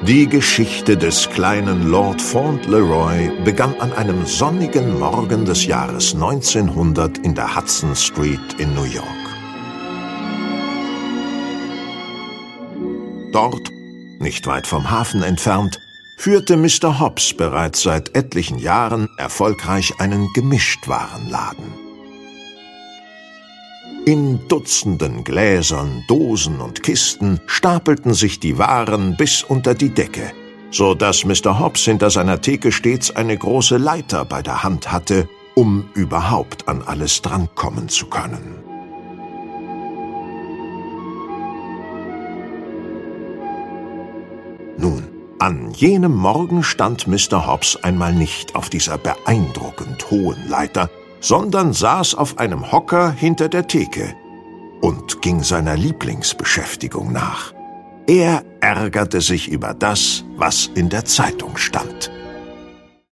Die Geschichte des kleinen Lord Fauntleroy begann an einem sonnigen Morgen des Jahres 1900 in der Hudson Street in New York. Dort, nicht weit vom Hafen entfernt, führte Mr. Hobbs bereits seit etlichen Jahren erfolgreich einen Gemischtwarenladen. In Dutzenden Gläsern, Dosen und Kisten stapelten sich die Waren bis unter die Decke, so dass Mr. Hobbs hinter seiner Theke stets eine große Leiter bei der Hand hatte, um überhaupt an alles drankommen zu können. Nun, an jenem Morgen stand Mr. Hobbs einmal nicht auf dieser beeindruckend hohen Leiter, sondern saß auf einem Hocker hinter der Theke und ging seiner Lieblingsbeschäftigung nach. Er ärgerte sich über das, was in der Zeitung stand.